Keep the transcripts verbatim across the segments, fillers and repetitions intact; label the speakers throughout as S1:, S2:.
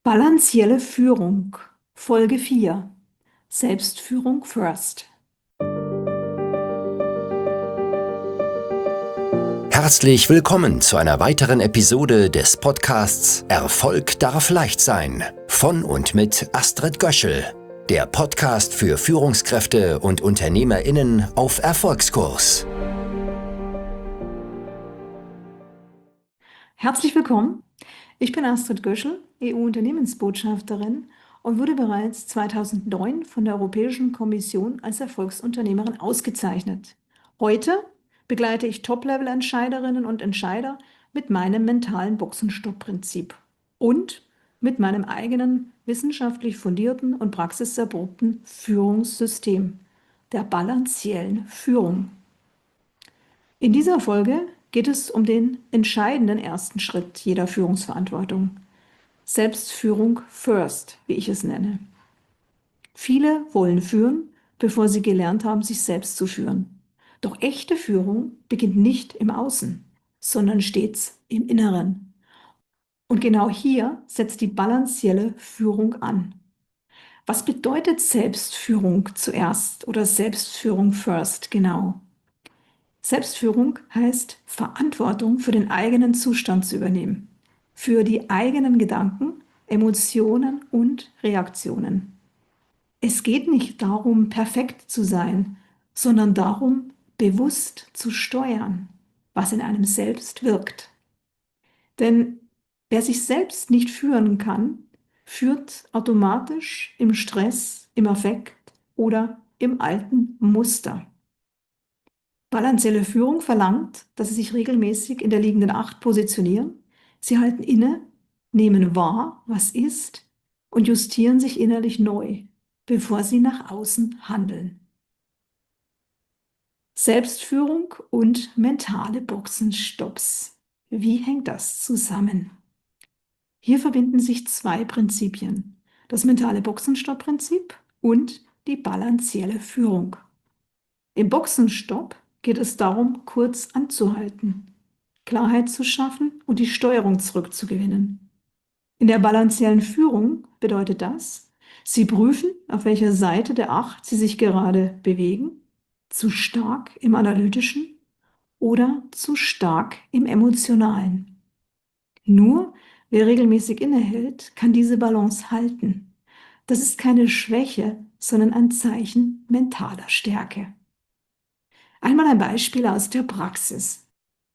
S1: Balancielle Führung, Folge vier. Selbstführung first.
S2: Herzlich willkommen zu einer weiteren Episode des Podcasts Erfolg darf leicht sein von und mit Astrid Göschel, der Podcast für Führungskräfte und UnternehmerInnen auf Erfolgskurs.
S1: Herzlich willkommen. Ich bin Astrid Göschel, E U-Unternehmensbotschafterin und wurde bereits zweitausendneun von der Europäischen Kommission als Erfolgsunternehmerin ausgezeichnet. Heute begleite ich Top-Level-Entscheiderinnen und Entscheider mit meinem mentalen Boxenstopp-Prinzip und mit meinem eigenen wissenschaftlich fundierten und praxiserprobten Führungssystem, der balanciellen Führung. In dieser Folge geht es um den entscheidenden ersten Schritt jeder Führungsverantwortung. Selbstführung first, wie ich es nenne. Viele wollen führen, bevor sie gelernt haben, sich selbst zu führen. Doch echte Führung beginnt nicht im Außen, sondern stets im Inneren. Und genau hier setzt die balancielle Führung an. Was bedeutet Selbstführung zuerst oder Selbstführung first genau? Selbstführung heißt, Verantwortung für den eigenen Zustand zu übernehmen, für die eigenen Gedanken, Emotionen und Reaktionen. Es geht nicht darum, perfekt zu sein, sondern darum, bewusst zu steuern, was in einem selbst wirkt. Denn wer sich selbst nicht führen kann, führt automatisch im Stress, im Affekt oder im alten Muster. Balancielle Führung verlangt, dass Sie sich regelmäßig in der liegenden Acht positionieren. Sie halten inne, nehmen wahr, was ist, und justieren sich innerlich neu, bevor Sie nach außen handeln. Selbstführung und mentale Boxenstopps. Wie hängt das zusammen? Hier verbinden sich zwei Prinzipien: das mentale Boxenstopp-Prinzip und die balancielle Führung. Im Boxenstopp geht es darum, kurz anzuhalten, Klarheit zu schaffen und die Steuerung zurückzugewinnen. In der balanciellen Führung bedeutet das, Sie prüfen, auf welcher Seite der Acht Sie sich gerade bewegen, zu stark im Analytischen oder zu stark im Emotionalen. Nur wer regelmäßig innehält, kann diese Balance halten. Das ist keine Schwäche, sondern ein Zeichen mentaler Stärke. Einmal ein Beispiel aus der Praxis.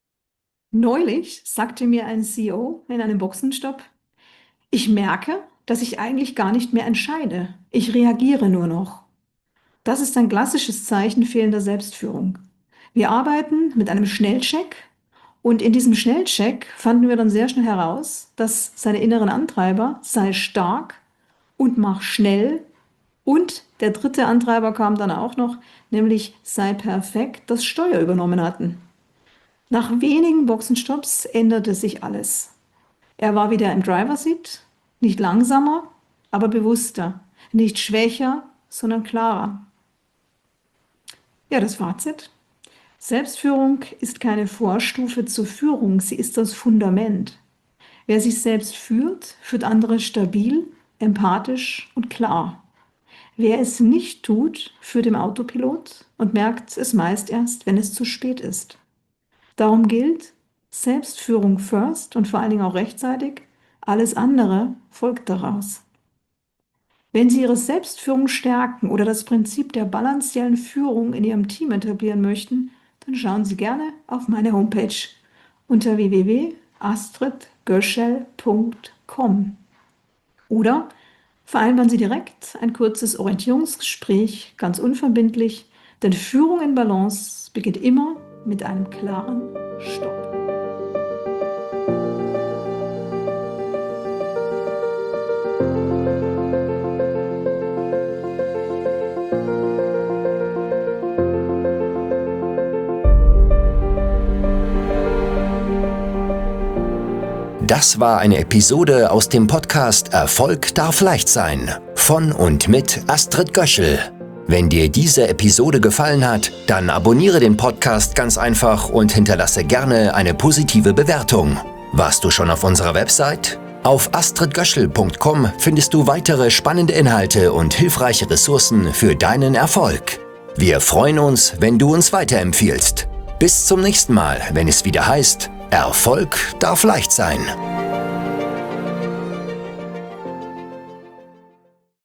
S1: Neulich sagte mir ein C E O in einem Boxenstopp: Ich merke, dass ich eigentlich gar nicht mehr entscheide. Ich reagiere nur noch. Das ist ein klassisches Zeichen fehlender Selbstführung. Wir arbeiten mit einem Schnellcheck und in diesem Schnellcheck fanden wir dann sehr schnell heraus, dass seine inneren Antreiber sei stark und mach schnell. Und der dritte Antreiber kam dann auch noch, nämlich sei perfekt, das Steuer übernommen hatten. Nach wenigen Boxenstopps änderte sich alles. Er war wieder im Driver-Seat, nicht langsamer, aber bewusster, nicht schwächer, sondern klarer. Ja, das Fazit: Selbstführung ist keine Vorstufe zur Führung, sie ist das Fundament. Wer sich selbst führt, führt andere stabil, empathisch und klar. Wer es nicht tut, führt im Autopilot und merkt es meist erst, wenn es zu spät ist. Darum gilt, Selbstführung first und vor allen Dingen auch rechtzeitig, alles andere folgt daraus. Wenn Sie Ihre Selbstführung stärken oder das Prinzip der balanciellen Führung in Ihrem Team etablieren möchten, dann schauen Sie gerne auf meine Homepage unter w w w punkt astrid göschel punkt com oder vereinbaren Sie direkt ein kurzes Orientierungsgespräch, ganz unverbindlich, denn Führung in Balance beginnt immer mit einem klaren Stopp.
S2: Das war eine Episode aus dem Podcast Erfolg darf leicht sein von und mit Astrid Göschel. Wenn dir diese Episode gefallen hat, dann abonniere den Podcast ganz einfach und hinterlasse gerne eine positive Bewertung. Warst du schon auf unserer Website? Auf astrid göschel punkt com findest du weitere spannende Inhalte und hilfreiche Ressourcen für deinen Erfolg. Wir freuen uns, wenn du uns weiterempfiehlst. Bis zum nächsten Mal, wenn es wieder heißt, Erfolg darf leicht sein.